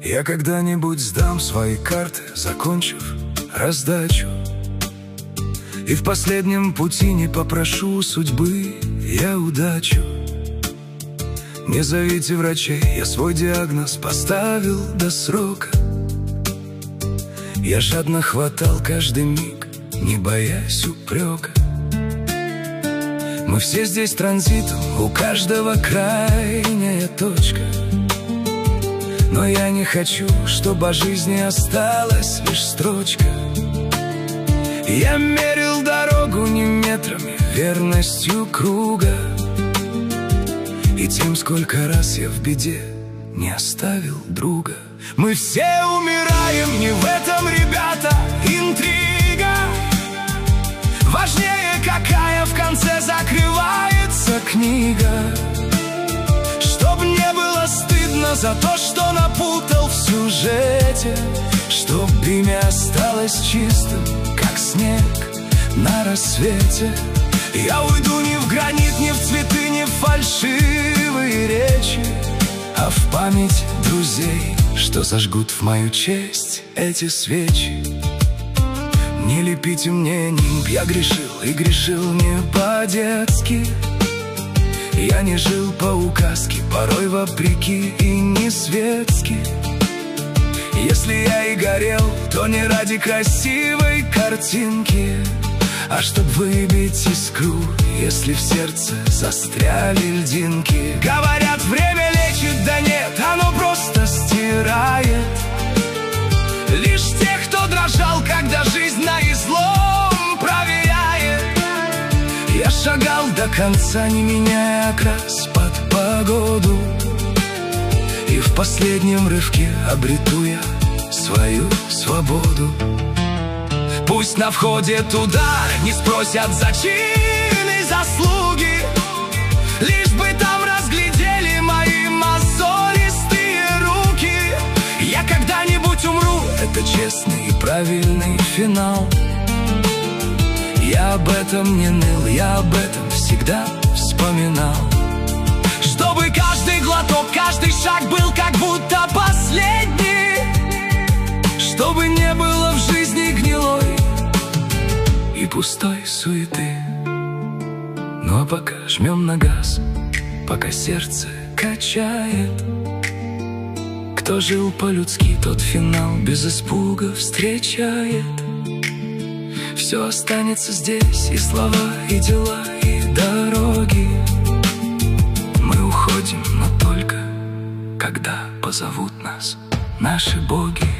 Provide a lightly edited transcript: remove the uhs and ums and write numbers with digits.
Я когда-нибудь сдам свои карты, закончив раздачу, и в последнем пути не попрошу у судьбы я удачу. Не зовите врачей, я свой диагноз поставил до срока. Я жадно хватал каждый миг, не боясь упрека. Мы все здесь транзитом, у каждого крайняя точка. Но я не хочу, чтобы о жизни осталась лишь строчка. Я мерил дорогу не метрами, верностью круга, и тем, сколько раз я в беде не оставил друга. Мы все умираем, не в этом, ребята, интрига. Важнее, какая в конце закрывается книга. Чтоб не было стыдно за то, что напутал в сюжете, чтоб имя осталось чистым, как снег на рассвете. Я уйду не в гранит, не в цветы, не в фальшивые речи, а в память друзей, что зажгут в мою честь эти свечи. Не лепите мне нимб, я грешил, и грешил не по-детски. Я не жил по указке, порой вопреки и не светски. Если я и горел, то не ради красивой картинки, а чтоб выбить искру, если в сердце застряли льдинки. Говорят, время лечит, да нет, оно просто стирает лишь тех, кто дрожал, когда жизнь на излом проверяет. Я шагал до конца, не меняя окрас под погоду, и в последнем рывке обрету я свою свободу. Пусть на входе туда не спросят за чин и заслуги, лишь бы там разглядели мои мозолистые руки. Я когда-нибудь умру, это честный и правильный финал. Я об этом не ныл, я об этом всегда вспоминал. Чтобы каждый глоток, каждый шаг был как будто последний, чтобы не было в жизни гнилой и пустой суеты. Ну а пока жмем на газ, пока сердце качает. Кто жил по-людски, тот финал без испуга встречает. Все останется здесь, и слова, и дела, и дороги. Мы уходим, но только когда позовут нас наши боги.